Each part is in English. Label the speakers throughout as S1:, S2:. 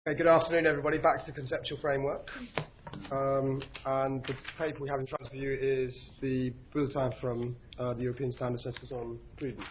S1: Okay, good afternoon, everybody. Back to the conceptual framework. And the paper we have in front of you is the bulletin from the European Standard Setters on Prudence.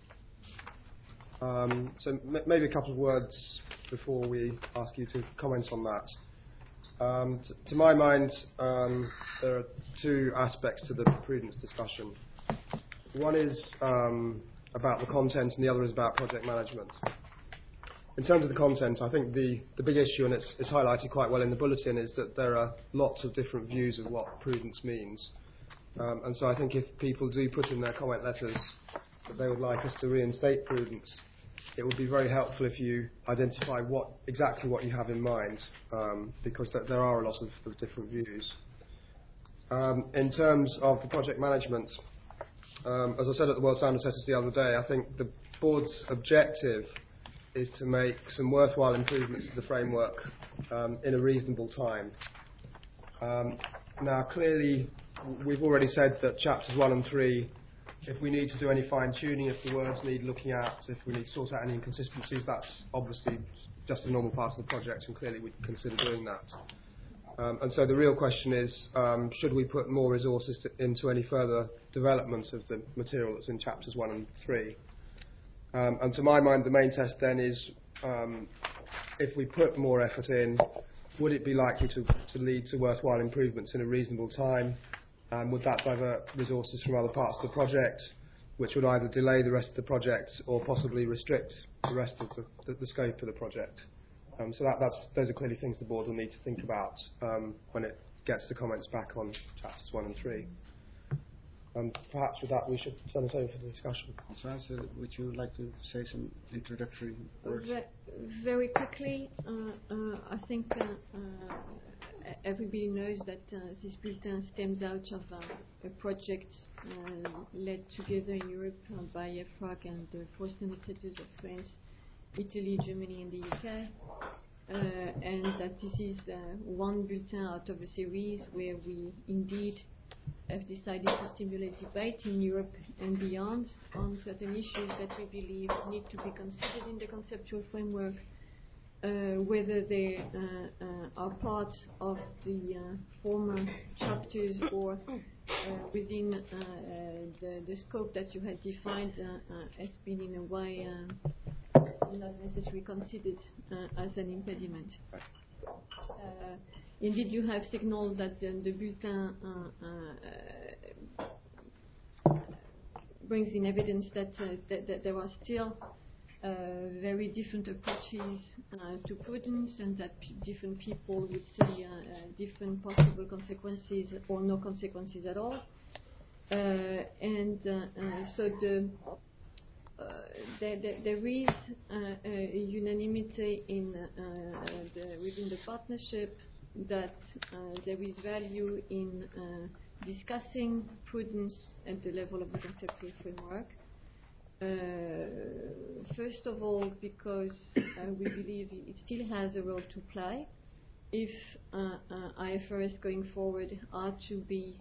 S1: So maybe a couple of words before we ask you to comment on that. To my mind, there are two aspects to the prudence discussion. One is about the content and the other is about project management. In terms of the content, I think the big issue, and it's highlighted quite well in the bulletin, is that there are lots of different views of what prudence means. And so I think if people do put in their comment letters that they would like us to reinstate prudence, it would be very helpful if you identify exactly what you have in mind, because there are a lot of different views. In terms of the project management, as I said at the World Standard Setters the other day, I think the board's objective is to make some worthwhile improvements to the framework in a reasonable time. Now, clearly, we've already said that chapters 1 and 3, if we need to do any fine-tuning, if the words need looking at, if we need to sort out any inconsistencies, that's obviously just a normal part of the project, and clearly we'd consider doing that. And so the real question is, should we put more resources into any further development of the material that's in chapters 1 and 3? And to my mind, the main test then is, if we put more effort in, would it be likely to lead to worthwhile improvements in a reasonable time? Would that divert resources from other parts of the project, which would either delay the rest of the project or possibly restrict the rest of the scope of the project? So those are clearly things the board will need to think about when it gets the comments back on chapters 1 and 3. Perhaps with that we should turn it over for the discussion.
S2: Françoise, would you like to say some introductory words?
S3: Very quickly, I think everybody knows that this bulletin stems out of a project led together in Europe by EFRAG and the four standard setters of France, Italy, Germany and the UK. And that this is one bulletin out of a series where we indeed have decided to stimulate debate in Europe and beyond on certain issues that we believe need to be considered in the conceptual framework, whether they are part of the former chapters or within the scope that you had defined has been in a way not necessarily considered as an impediment. Indeed, you have signaled that the bulletin brings in evidence that there are still very different approaches to prudence, and that different people would see different possible consequences or no consequences at all. So there is unanimity within the partnership that there is value in discussing prudence at the level of the conceptual framework. First of all, because we believe it still has a role to play if IFRS going forward are to be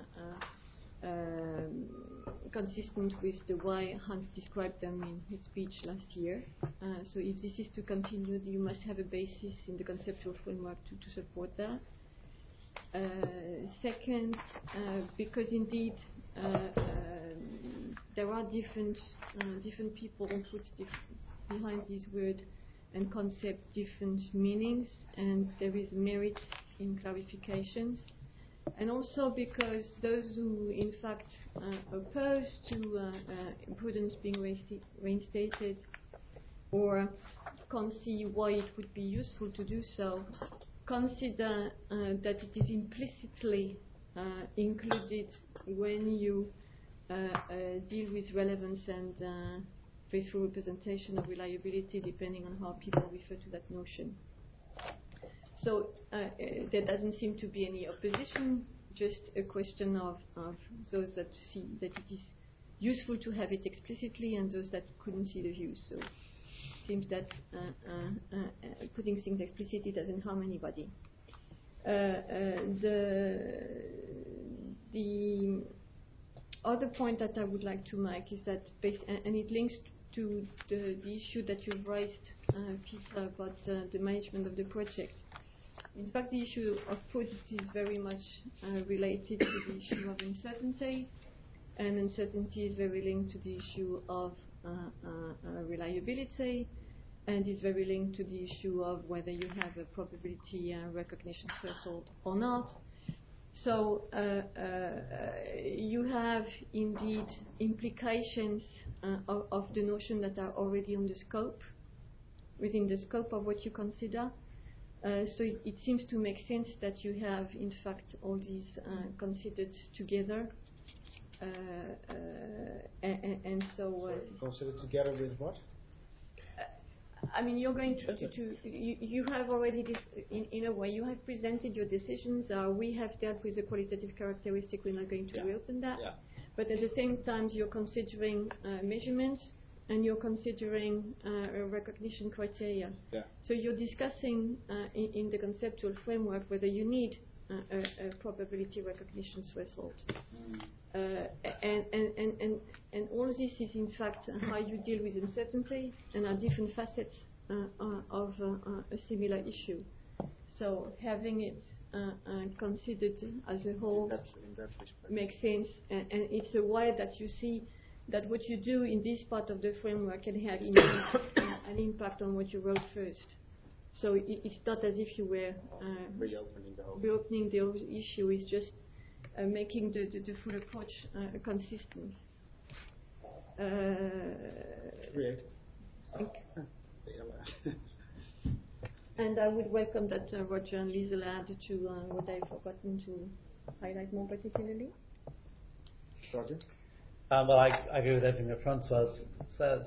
S3: consistent with the way Hans described them in his speech last year. So if this is to continue, you must have a basis in the conceptual framework to support that. Second, because indeed there are different people who put behind this word and concept different meanings, and there is merit in clarifications. And also because those who, in fact, oppose to prudence being reinstated or can't see why it would be useful to do so, consider that it is implicitly included when you deal with relevance and faithful representation of reliability, depending on how people refer to that notion. So there doesn't seem to be any opposition, just a question of those that see that it is useful to have it explicitly and those that couldn't see the views. So it seems that putting things explicitly doesn't harm anybody. The other point that I would like to make is that, and it links to the issue that you've raised Peter, about the management of the project. In fact, the issue of prudence is very much related to the issue of uncertainty, and uncertainty is very linked to the issue of reliability, and is very linked to the issue of whether you have a probability recognition threshold or not. So you have indeed implications of the notion that are already on the scope, within the scope of what you consider. So it seems to make sense that you have, in fact, all these considered together. And so...
S2: Considered together with what?
S3: I mean, you're going you have already, in a way, you have presented your decisions. We have dealt with the qualitative characteristic. We're not going to reopen that. Yeah. But at the same time, you're considering measurements, and you're considering recognition criteria. Yeah. So you're discussing in the conceptual framework whether you need a probability recognition threshold. And all this is in fact how you deal with uncertainty and are different facets of a similar issue. So having it considered as a whole in that makes sense, and it's a way that you see that what you do in this part of the framework can have an impact on what you wrote first. So it's not as if you were reopening the whole issue. It's just making the full approach consistent. And I would welcome that Roger and Liesl add to what I've forgotten to highlight more particularly.
S2: Roger?
S4: Well, I agree with everything that Francois says.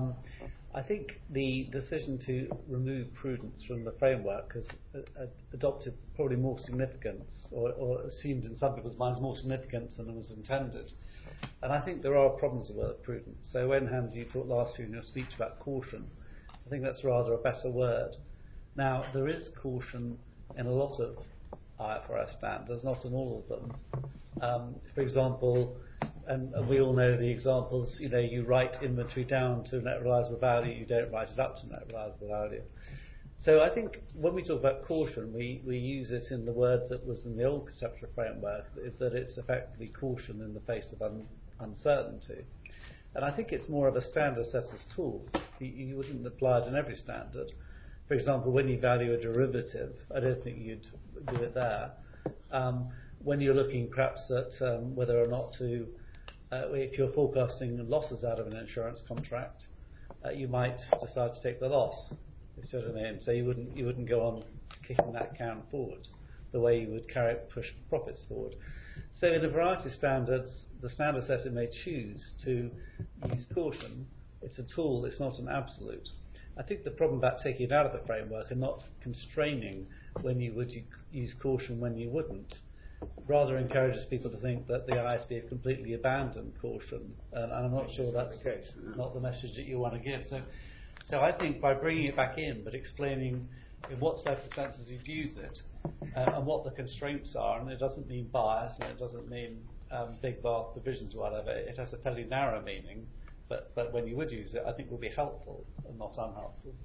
S4: I think the decision to remove prudence from the framework has adopted probably more significance, or assumed in some people's minds more significance than it was intended. And I think there are problems with prudence. So when, Hans, you talked last year in your speech about caution, I think that's rather a better word. Now, there is caution in a lot of IFRS standards, not in all of them. For example, and we all know the examples, you write inventory down to net realisable value, you don't write it up to net realisable value. So I think when we talk about caution, we use it in the word that was in the old conceptual framework, is that it's effectively caution in the face of uncertainty. And I think it's more of a standard assessor's tool. You wouldn't apply it in every standard. For example, when you value a derivative, I don't think you'd do it there. When you're looking perhaps at whether or not to, if you're forecasting losses out of an insurance contract, you might decide to take the loss. You see what I mean? So you wouldn't go on kicking that can forward the way you would push profits forward. So in a variety of standards, the standard assessor may choose to use caution. It's a tool, it's not an absolute. I think the problem about taking it out of the framework and not constraining when you would use caution when you wouldn't, rather encourages people to think that the IASB have completely abandoned caution, and I'm not sure that's not the message that you want to give. So I think by bringing it back in, but explaining in what circumstances you'd use it, and what the constraints are, and it doesn't mean bias, and it doesn't mean big vast provisions or whatever, it has a fairly narrow meaning, but when you would use it, I think would be helpful and not unhelpful.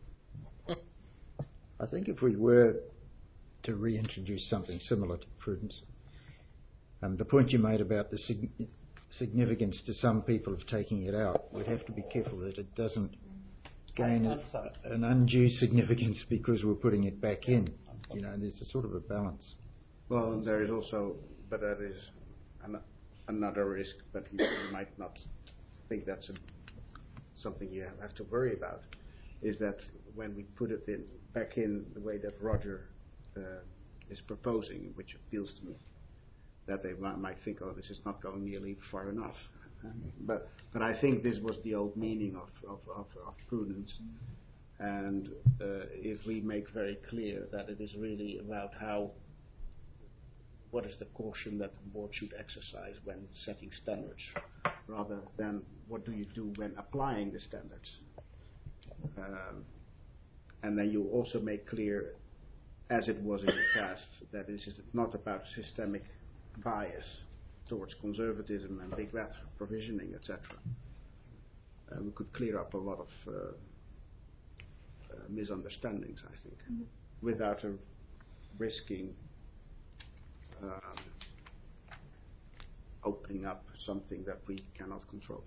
S5: I think if we were to reintroduce something similar to prudence, the point you made about the significance to some people of taking it out, we'd have to be careful that it doesn't gain an undue significance because we're putting it back in. There's a sort of a balance.
S2: Well, there is also, but that is another risk, but you might not think that's something you have to worry about, is that when we put it back in the way that Roger is proposing, which appeals to me, that they might think, oh, this is not going nearly far enough. But I think this was the old meaning of prudence. And if we make very clear that it is really about what is the caution that the board should exercise when setting standards, rather than what do you do when applying the standards. And then you also make clear, as it was in the past, that this is not about systemic bias towards conservatism and big VAT provisioning, etc. We could clear up a lot of misunderstandings, I think, without risking opening up something that we cannot control.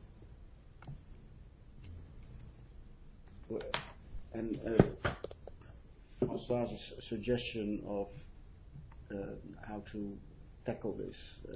S2: And François's suggestion of how to tackle this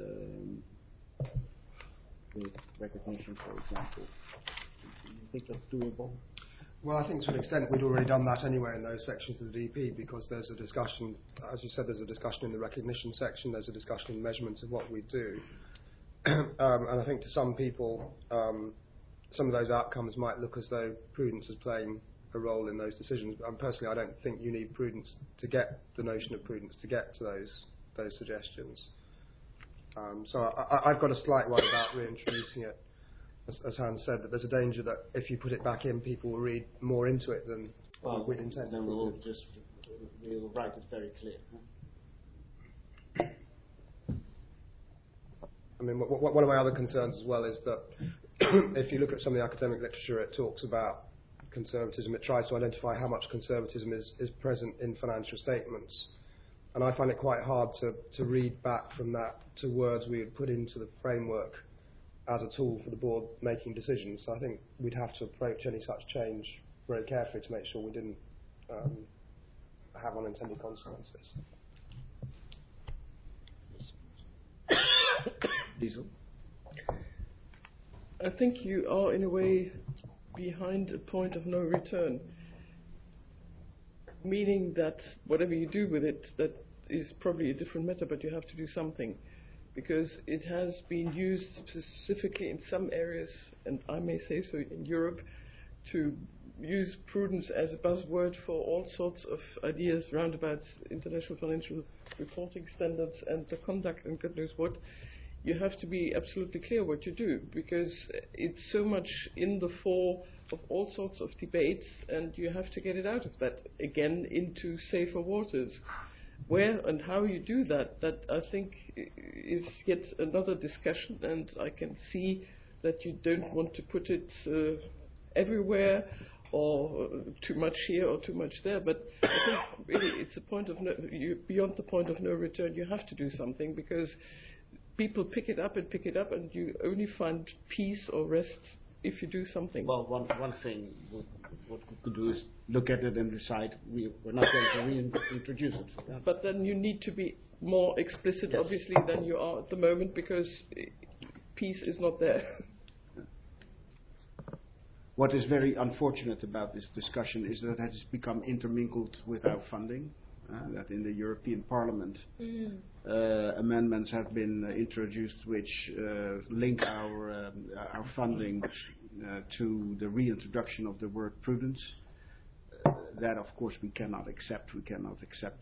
S2: with recognition, for example, do you think that's doable?
S1: Well, I think to an extent we'd already done that anyway in those sections of the DP, because there's a discussion, as you said, there's a discussion in the recognition section, there's a discussion in measurements of what we do. And I think to some people, some of those outcomes might look as though prudence is playing a role in those decisions. Personally, I don't think you need prudence to get the notion of prudence to get to those suggestions. So I've got a slight worry about reintroducing it. As Hans said, that there's a danger that if you put it back in, people will read more into it than we'd intend.
S2: Then we'll write it very clear.
S1: I mean, one of my other concerns as well is that if you look at some of the academic literature, it talks about conservatism. It tries to identify how much conservatism is present in financial statements. And I find it quite hard to read back from that to words we would put into the framework as a tool for the board making decisions. So I think we'd have to approach any such change very carefully to make sure we didn't have unintended consequences.
S2: Diesel?
S6: I think you are, in a way, behind a point of no return, meaning that whatever you do with it, that is probably a different matter, but you have to do something, because it has been used specifically in some areas, and I may say so in Europe, to use prudence as a buzzword for all sorts of ideas round about international financial reporting standards and the conduct and God knows what. You have to be absolutely clear what you do, because it's so much in the fore of all sorts of debates, and you have to get it out of that again into safer waters. Where and how you do that I think is yet another discussion, and I can see that you don't want to put it everywhere or too much here or too much there, but I think really it's a point of beyond the point of no return. You have to do something, because people pick it up, and you only find peace or rest if you do something.
S2: Well, one thing what we could do is look at it and decide we're not going to reintroduce it.
S6: But then you need to be more explicit, yes, obviously, than you are at the moment, because peace is not there.
S2: What is very unfortunate about this discussion is that it has become intermingled with our funding. That in the European Parliament amendments have been introduced which link our funding to the reintroduction of the word prudence. That, of course, we cannot accept. We cannot accept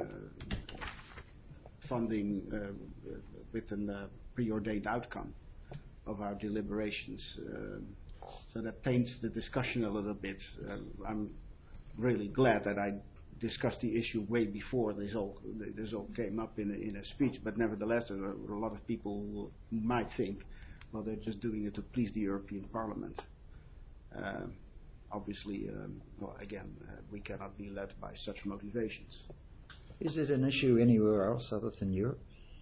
S2: funding with a preordained outcome of our deliberations. So that taints the discussion a little bit. I'm really glad that I discussed the issue way before this all came up in a speech, but nevertheless there are a lot of people who might think, well, they're just doing it to please the European Parliament. Obviously, we cannot be led by such motivations.
S5: Is it an issue anywhere else other than Europe?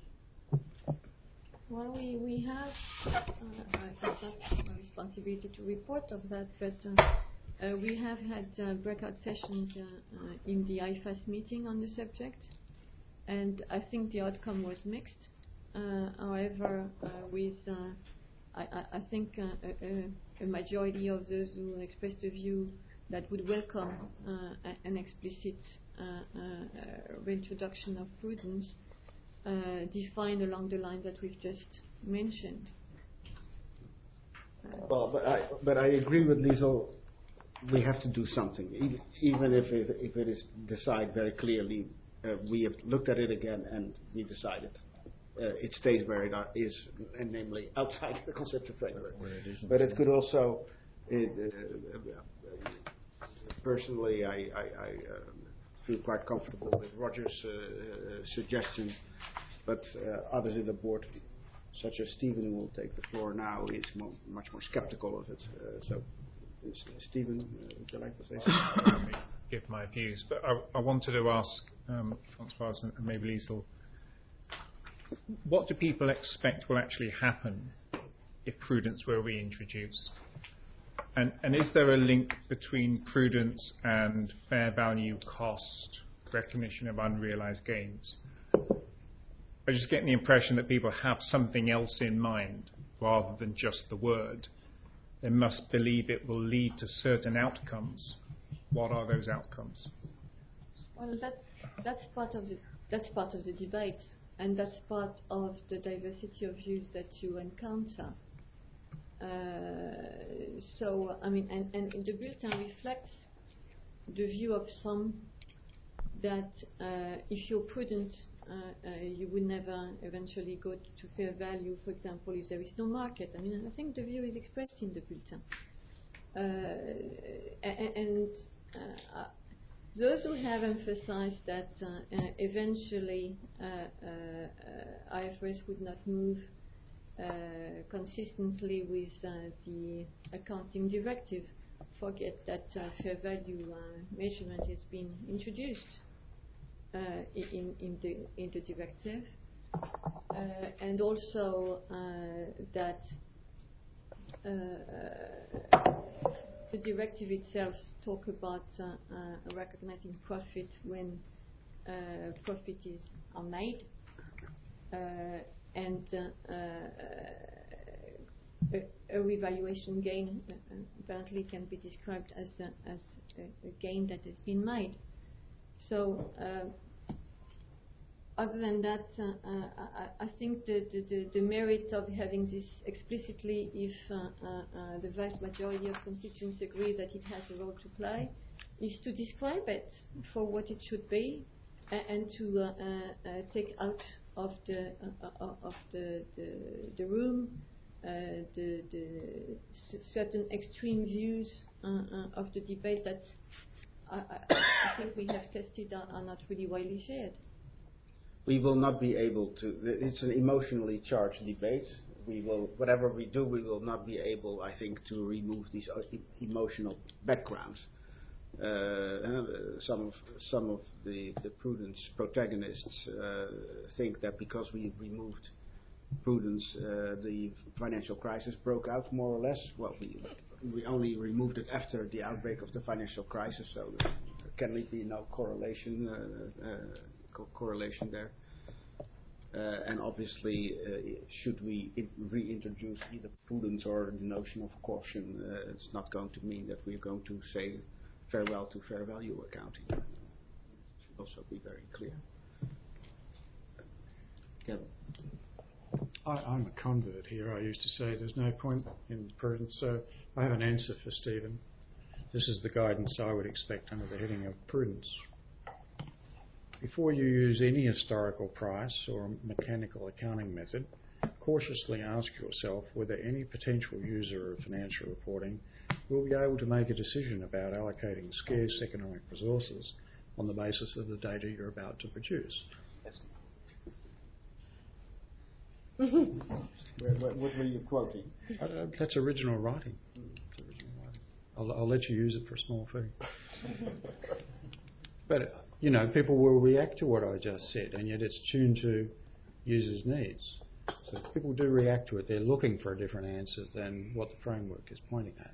S3: Well, we have, it's not my responsibility to report of that, but we have had breakout sessions in the IFAS meeting on the subject, and I think the outcome was mixed. However, I think a majority of those who expressed a view that would welcome an explicit reintroduction of prudence defined along the lines that we've just mentioned.
S2: Well, but I agree with Liesel. We have to do something, even if it is decided very clearly. We have looked at it again and we decided it stays where it is, and namely outside the conceptual framework. But it could also, personally, I feel quite comfortable with Roger's suggestion, but others in the board, such as Stephen, who will take the floor now, is much more skeptical of it. So Stephen, would you like to say something?
S7: Give my views, but I wanted to ask Francois and maybe Liesl, what do people expect will actually happen if prudence were reintroduced? And is there a link between prudence and fair value cost, recognition of unrealized gains? I just get the impression that people have something else in mind rather than just the word. They must believe it will lead to certain outcomes. What are those outcomes?
S3: Well, that's part of the debate, and that's part of the diversity of views that you encounter. So, I mean, and the bulletin reflects the view of some that if you're prudent, you will never eventually go to fair value, for example, if there is no market. I mean, I think the view is expressed in the bulletin. Those who have emphasized that eventually IFRS would not move consistently with the accounting directive forget that fair value measurement has been introduced in the directive, and also that the directive itself talk about recognizing profit when profit are made, and a revaluation gain apparently can be described as a gain that has been made. So other than that, I think the merit of having this explicitly, if the vast majority of constituents agree that it has a role to play, is to describe it for what it should be, and to take out of the room the certain extreme views of the debate that I think we have tested are not really widely shared.
S2: We will not be able to. It's an emotionally charged debate. We will, whatever we do, we will not be able, I think, to remove these emotional backgrounds. Some of the prudence protagonists think that because we removed prudence, the financial crisis broke out more or less. Well, we only removed it after the outbreak of the financial crisis, so there can be no correlation there. And obviously, should we reintroduce either prudence or the notion of caution, it's not going to mean that we're going to say farewell to fair value accounting. It should also be very clear. Kevin.
S8: I'm a convert here. I used to say there's no point in prudence, so I have an answer for Stephen. This is the guidance I would expect under the heading of prudence. Before you use any historical price or mechanical accounting method, cautiously ask yourself whether any potential user of financial reporting will be able to make a decision about allocating scarce economic resources on the basis of the data you're about to produce.
S2: What were you quoting?
S8: That's original writing. It's original writing. I'll let you use it for a small fee. But, you know, people will react to what I just said, and yet it's tuned to users' needs. So if people do react to it, they're looking for a different answer than what the framework is pointing at.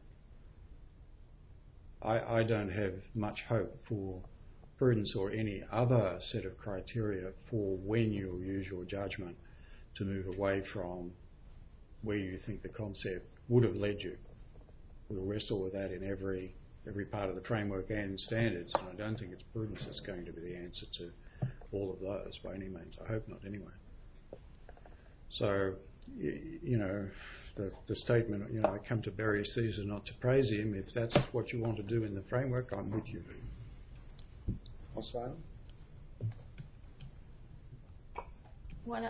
S8: I don't have much hope for prudence or any other set of criteria for when you'll use your judgment to move away from where you think the concept would have led you. We'll wrestle with that in every part of the framework and standards, and I don't think it's prudence that's going to be the answer to all of those by any means. I hope not anyway. So, you know, the statement, you know, I come to bury Caesar, not to praise him, if that's what you want to do in the framework, I'm with you.
S2: Osvaldo?
S3: Well,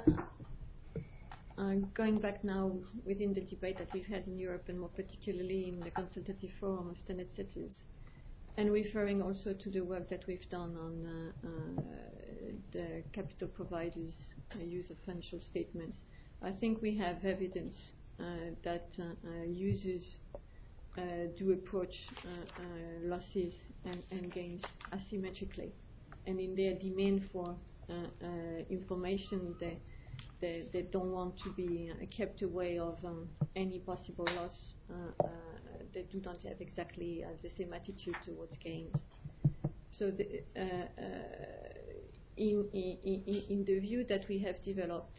S3: going back now within the debate that we've had in Europe, and more particularly in the consultative forum of standard setters, and referring also to the work that we've done on the capital providers' use of financial statements, I think we have evidence that users do approach losses and gains asymmetrically. And in their demand for information, they don't want to be kept away of any possible loss. They do not have exactly the same attitude towards gains. So in the view that we have developed,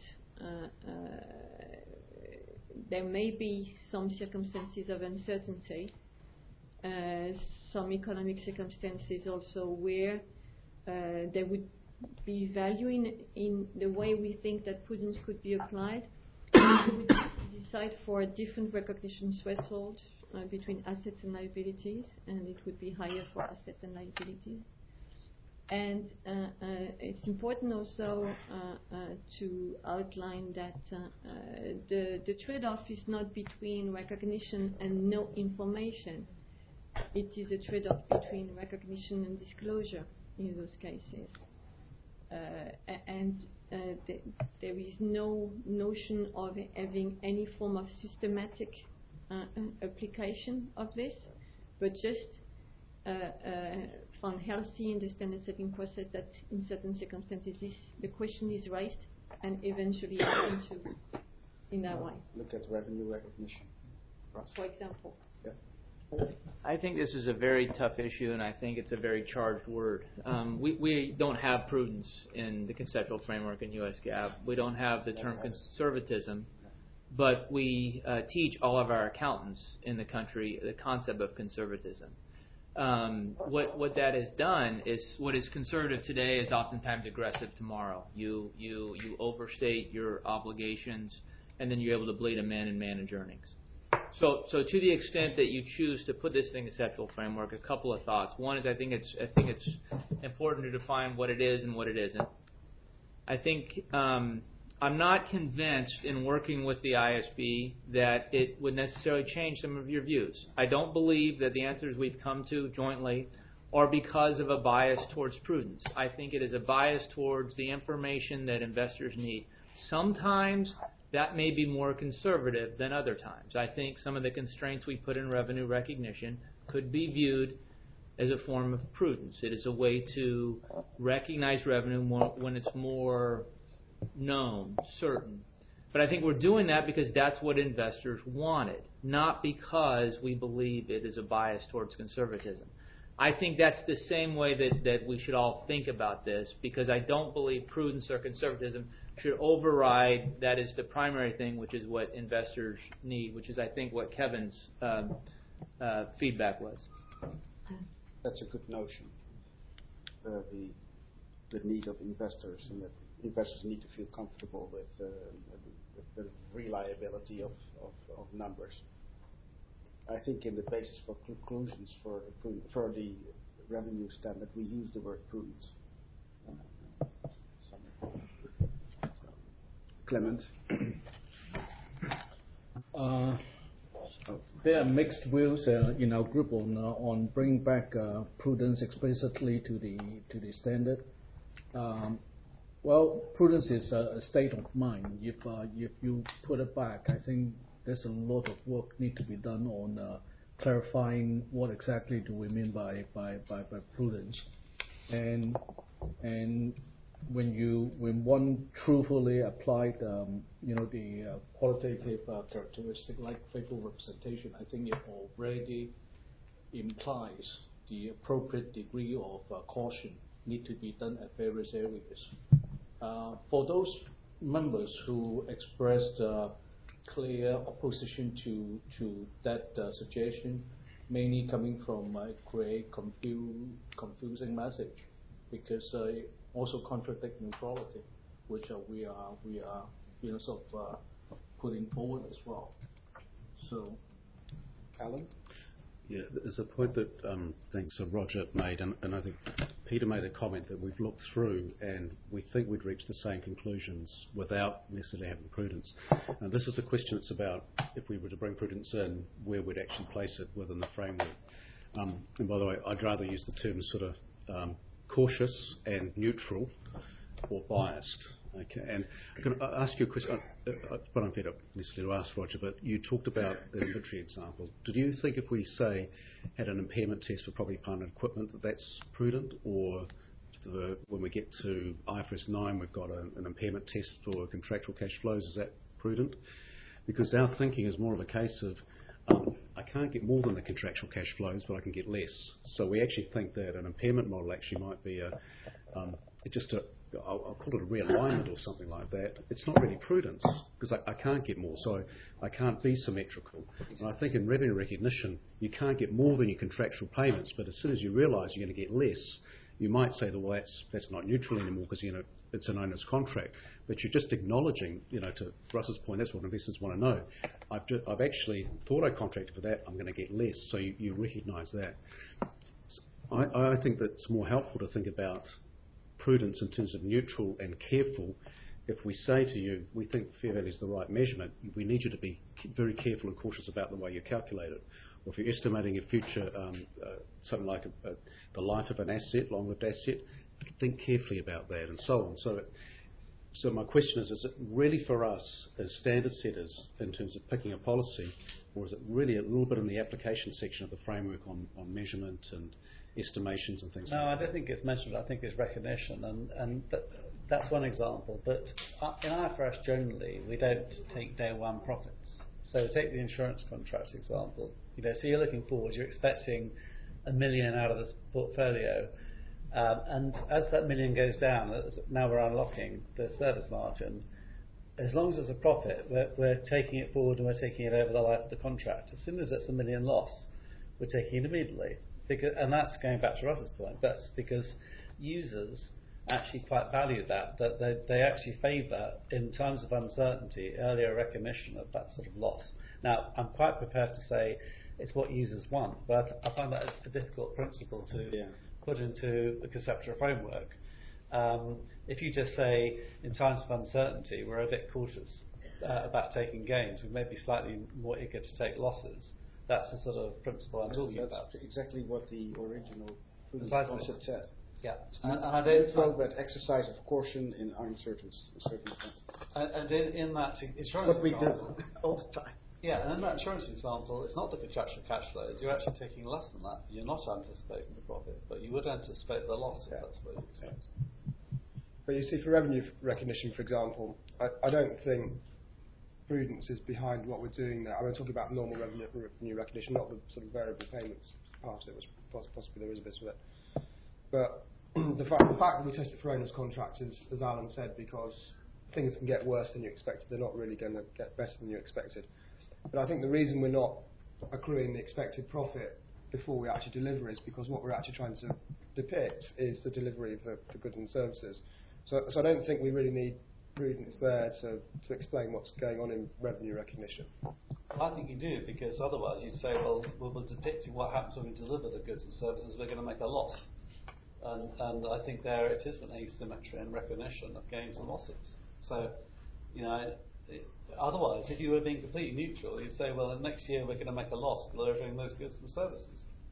S3: there may be some circumstances of uncertainty, some economic circumstances also where there would be value in the way we think that prudence could be applied. We would decide for a different recognition threshold between assets and liabilities, and it would be higher for assets and liabilities. And it's important also to outline that the trade-off is not between recognition and no information. It is a trade-off between recognition and disclosure in those cases. And there is no notion of having any form of systematic application of this, but just found healthy in the standard setting process that in certain circumstances the question is raised and eventually answered in that way.
S2: Look at revenue recognition.
S3: For example.
S2: Yeah.
S9: I think this is a very tough issue, and I think it's a very charged word. We don't have prudence in the conceptual framework in U.S. GAAP. We don't have the term conservatism, but we teach all of our accountants in the country the concept of conservatism. What that has done is what is conservative today is oftentimes aggressive tomorrow. You overstate your obligations, and then you're able to bleed them in and manage earnings. So to the extent that you choose to put this in a conceptual framework, a couple of thoughts. One is I think it's important to define what it is and what it isn't. I think I'm not convinced in working with the ISB that it would necessarily change some of your views. I don't believe that the answers we've come to jointly are because of a bias towards prudence. I think it is a bias towards the information that investors need. Sometimes that may be more conservative than other times. I think some of the constraints we put in revenue recognition could be viewed as a form of prudence. It is a way to recognize revenue more when it's more known, certain. But I think we're doing that because that's what investors wanted, not because we believe it is a bias towards conservatism. I think that's the same way that we should all think about this, because I don't believe prudence or conservatism should override, that is the primary thing, which is what investors need, which is, I think, what Kevin's feedback was.
S2: That's a good notion. The need of investors, and that investors need to feel comfortable with the reliability of numbers. I think in the basis for conclusions for the revenue standard, we use the word prudence. Clement?
S10: There are mixed views in our group on bringing back prudence explicitly to the standard. Well, prudence is a state of mind. If you put it back, I think there's a lot of work need to be done on clarifying what exactly do we mean by prudence, and when one truthfully applied the qualitative characteristic like faithful representation, I think it already implies the appropriate degree of caution need to be done at various areas. For those members who expressed clear opposition to that suggestion, mainly coming from a confusing message, because also contradict neutrality, which we are sort of putting forward as well. So,
S2: Alan?
S11: Yeah, there's a point that I think Sir Roger made, and I think Peter made a comment that we've looked through and we think we'd reach the same conclusions without necessarily having prudence. And this is a question that's about, if we were to bring prudence in, where we'd actually place it within the framework. And by the way, I'd rather use the terms sort of cautious and neutral or biased. Okay, and can I ask you a question? But I'm not necessarily to ask Roger, but you talked about the inventory example. Did you think if we, say, had an impairment test for property, plant and equipment, that that's prudent? Or when we get to IFRS 9, we've got an impairment test for contractual cash flows, is that prudent? Because our thinking is more of a case of I can't get more than the contractual cash flows, but I can get less. So we actually think that an impairment model actually might be I'll call it a realignment or something like that. It's not really prudence because I can't get more, so I can't be symmetrical. And I think in revenue recognition, you can't get more than your contractual payments, but as soon as you realise you're going to get less, you might say that, well, that's not neutral anymore because it's an owner's contract. But you're just acknowledging, to Russ's point, that's what investors want to know. I've actually thought I contracted for that, I'm going to get less, so you recognise that. I think that it's more helpful to think about prudence in terms of neutral and careful. If we say to you, we think fair value is the right measurement, we need you to be very careful and cautious about the way you calculate it. Or if you're estimating a future, something like the life of an asset, long-lived asset, think carefully about that and so on. So my question is it really for us as standard setters in terms of picking a policy, or is it really a little bit in the application section of the framework on measurement and estimations and things?
S4: No, I don't think it's measurement. I think it's recognition, and that's one example. But in IFRS generally, we don't take day one profits. So take the insurance contract example. So you're looking forward. You're expecting $1 million out of this portfolio, and as that $1 million goes down, now we're unlocking the service margin. As long as there's a profit, we're taking it forward and we're taking it over the life of the contract. As soon as it's $1 million loss, we're taking it immediately. And that's going back to Russ's point. That's because users actually quite value that they actually favour, in times of uncertainty, earlier recognition of that sort of loss. Now, I'm quite prepared to say it's what users want, but I find that a difficult principle to put into the conceptual framework. If you just say, in times of uncertainty, we're a bit cautious about taking gains, we may be slightly more eager to take losses. That's the sort of principle I'm talking about.
S2: That's exactly what the original concept said.
S4: Yeah,
S2: and I don't know that exercise of caution in uncertain times.
S4: And in that insurance
S2: what we do all the time.
S4: Yeah, and in that insurance example, it's not the contractual cash flows. You're actually taking less than that. You're not anticipating the profit, but you would anticipate the loss if that's what you expect.
S1: But you see, for revenue recognition, for example, I don't think prudence is behind what we're doing there. I'm talking about normal revenue recognition, not the sort of variable payments part of it, which possibly there is a bit of it. But the fact that we test it for owners' contracts is, as Alan said, because things can get worse than you expected. They're not really going to get better than you expected. But I think the reason we're not accruing the expected profit before we actually deliver is because what we're actually trying to depict is the delivery of the goods and services. So I don't think we really need prudence there to explain what's going on in revenue recognition.
S4: Well, I think you do, because otherwise you'd say, well, we're depicting what happens when we deliver the goods and services, we're going to make a loss. And I think there it is an asymmetry and recognition of gains and losses. So, otherwise, if you were being completely neutral, you'd say, well, next year we're going to make a loss delivering those goods and services.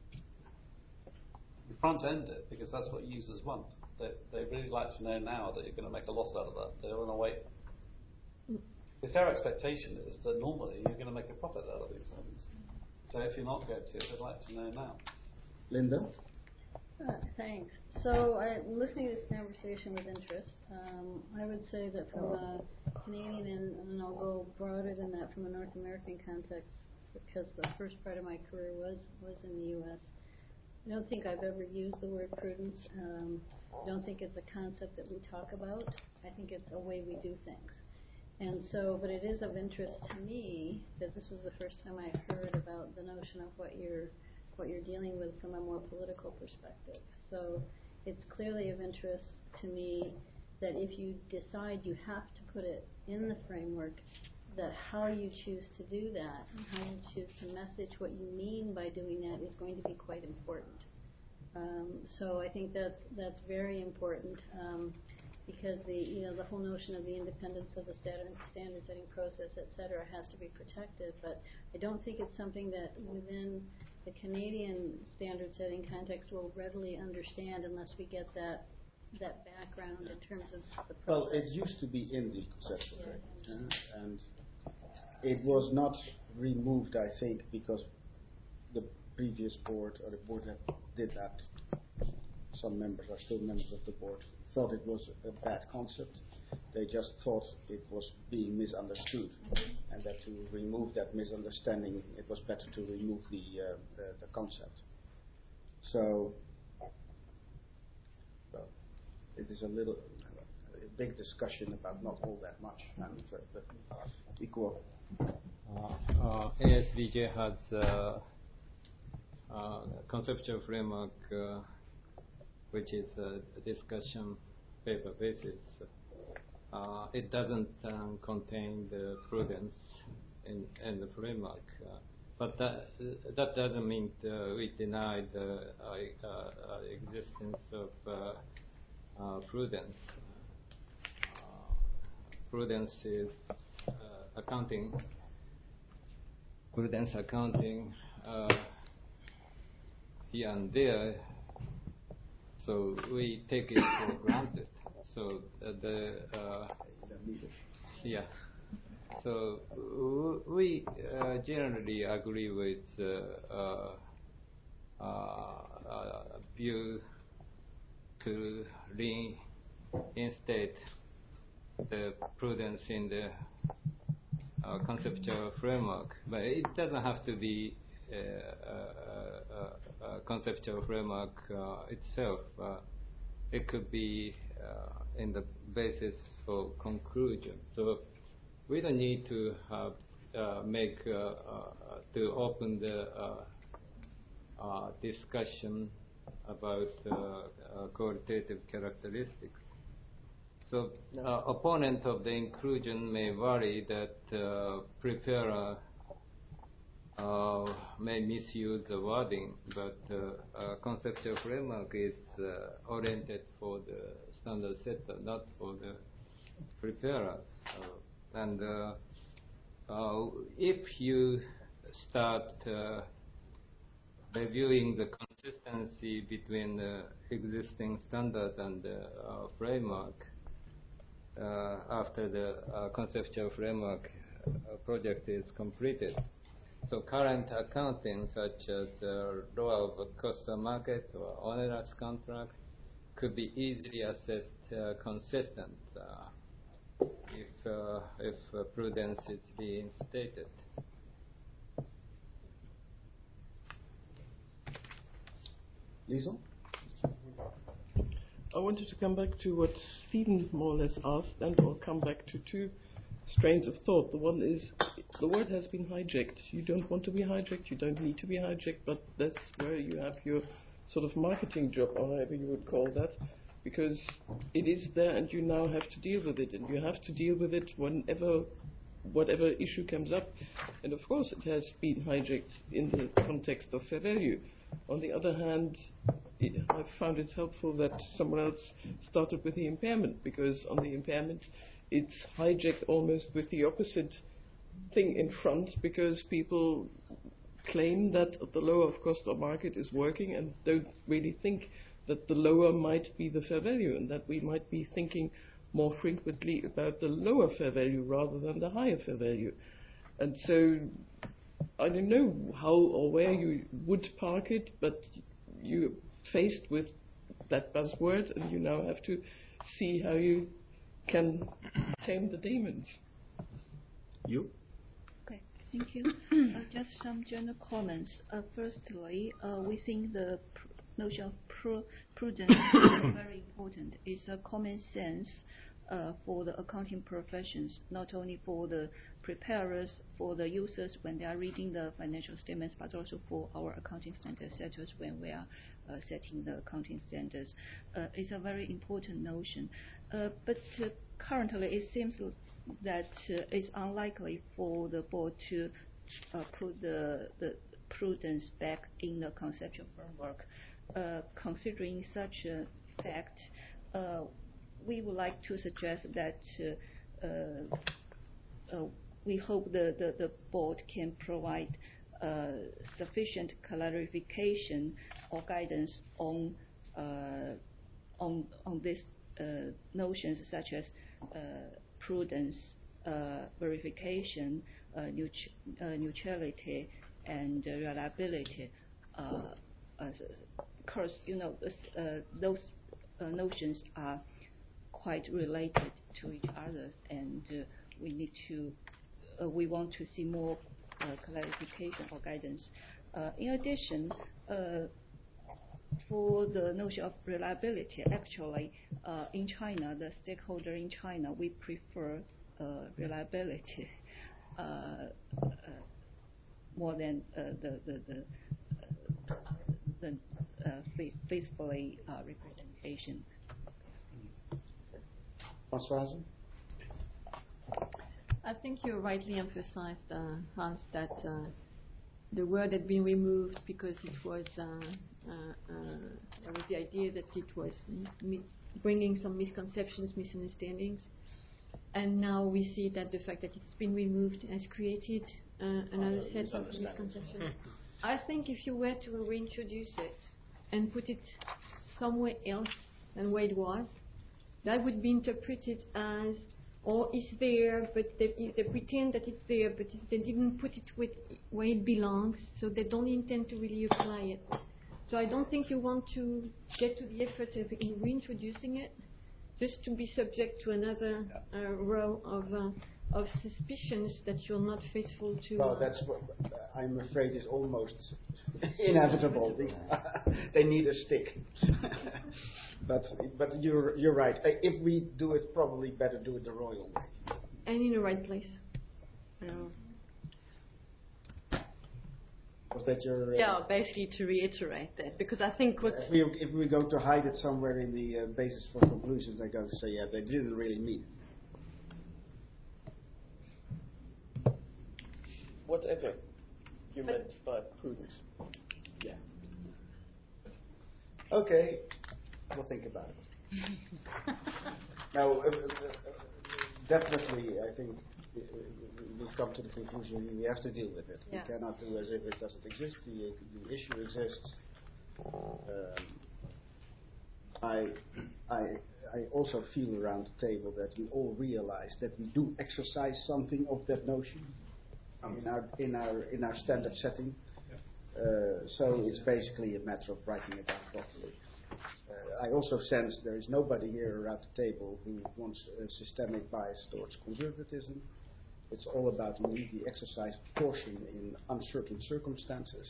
S4: You front end it because that's what users want. They really like to know now that you're going to make a loss out of that. They don't want to wait. Because their expectation is that normally you're going to make a profit out of these things. So if you're not going to, they'd like to know now.
S2: Linda?
S12: Thanks. So I'm listening to this conversation with interest. I would say that from a Canadian, and I'll go broader than that, from a North American context, because the first part of my career was in the U.S., I don't think I've ever used the word prudence. I don't think it's a concept that we talk about. I think it's a way we do things. And so, but it is of interest to me, because this was the first time I heard about the notion of what you're dealing with from a more political perspective. So it's clearly of interest to me that if you decide you have to put it in the framework, that how you choose to do that and how you choose to message what you mean by doing that is going to be quite important. So I think that's very important because the whole notion of the independence of the standard setting process, et cetera, has to be protected. But I don't think it's something that within the Canadian standard setting context will readily understand unless we get that that background in terms of the process?
S2: Well, it used to be in the conceptual frame, and it was not removed, I think, because the previous board or the board that did that, some members are still members of the board, thought it was a bad concept. They just thought it was being misunderstood, and that to remove that misunderstanding, it was better to remove the concept. So, well, it is a big discussion about not all that much, but equal.
S13: ASVJ has a conceptual framework which is a discussion paper basis. It doesn't contain the prudence in the framework, but that doesn't mean we deny the existence of prudence. Prudence is accounting. Prudence accounting here and there, so we take it for granted. So so we generally agree with view to reinstate the prudence in the conceptual framework, but it doesn't have to be a conceptual framework itself. It could be in the basis for conclusion. So we don't need to have to open the discussion about qualitative characteristics. So opponent of the inclusion may worry that preparer may misuse the wording, but conceptual framework is oriented for the standard setter, not for the preparers. And if you start reviewing the consistency between the existing standard and the framework after the conceptual framework project is completed, so current accounting such as law of cost market or onerous contract could be easily assessed consistent if prudence is reinstated.
S2: Liesl?
S6: I wanted to come back to what Stephen more or less asked, and I'll come back to two strains of thought. The one is, the word has been hijacked. You don't want to be hijacked, you don't need to be hijacked, but that's where you have your sort of marketing job, or however you would call that, because it is there and you now have to deal with it, and you have to deal with it whatever issue comes up. And of course it has been hijacked in the context of fair value. On the other hand, I found it helpful that someone else started with the impairment, because on the impairment it's hijacked almost with the opposite thing in front, because people claim that the lower of cost or market is working and don't really think that the lower might be the fair value, and that we might be thinking more frequently about the lower fair value rather than the higher fair value. And so I don't know how or where you would park it, but you're faced with that buzzword and you now have to see how you can tame the demons.
S2: You?
S14: Okay, thank you. Just some general comments. Firstly, we think the notion of prudence is very important. It's a common sense for the accounting professions, not only for the preparers, for the users when they are reading the financial statements, but also for our accounting standard setters when we are setting the accounting standards. It's a very important notion. But currently it seems that it's unlikely for the board to put the prudence back in the conceptual framework. Considering such a fact, we would like to suggest that we hope the board can provide sufficient clarification or guidance on on these notions such as prudence, verification, neutrality, and reliability. Of course, those notions are quite related to each other, and we want to see more clarification or guidance. In addition, for the notion of reliability, actually, in China, the stakeholder in China, we prefer reliability more than the faithfully representation.
S2: Françoise?
S3: I think you rightly emphasized, Hans, that the word had been removed because it was there was the idea that it was bringing some misconceptions, misunderstandings, and now we see that the fact that it's been removed has created another set of misconceptions. I think if you were to reintroduce it and put it somewhere else than where it was, that would be interpreted as, or it's there, but they pretend that it's there, but they didn't put it where it belongs, so they don't intend to really apply it. So I don't think you want to get to the effort of reintroducing it, just to be subject to another row of suspicions that you're not faithful to.
S2: Well, that's what I'm afraid is almost inevitable. They need a stick. But you're right. If we do it, probably better do it the royal way.
S3: And in the right place.
S2: Was that your?
S15: Yeah, basically to reiterate that, because I think
S2: if we go to hide it somewhere in the basis for conclusions, they're going to say, yeah, they didn't really mean it.
S6: Whatever you meant by prudence.
S2: Yeah. Okay, we'll think about it. Now, definitely, I think we've come to the conclusion we have to deal with it.
S15: Yeah.
S2: We cannot do as if it doesn't exist. The issue exists. I also feel around the table that we all realize that we do exercise something of that notion in our standard setting. So it's basically a matter of writing it down properly. I also sense there is nobody here around the table who wants a systemic bias towards conservatism. It's all about the exercise of caution in uncertain circumstances,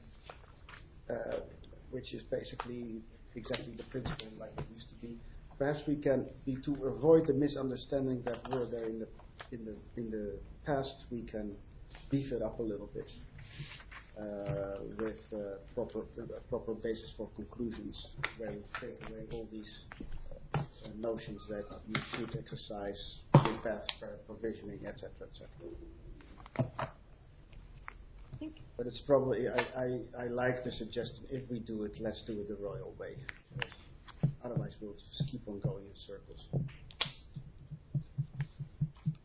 S2: which is basically exactly the principle like it used to be. Perhaps we can, to avoid the misunderstanding that were there in the past, we can beef it up a little bit with proper basis for conclusions, where we take away all these notions that you should exercise good path provisioning, etc., etc. But it's probably I like the suggestion. If we do it, let's do it the royal way. Otherwise, we'll just keep on going in circles.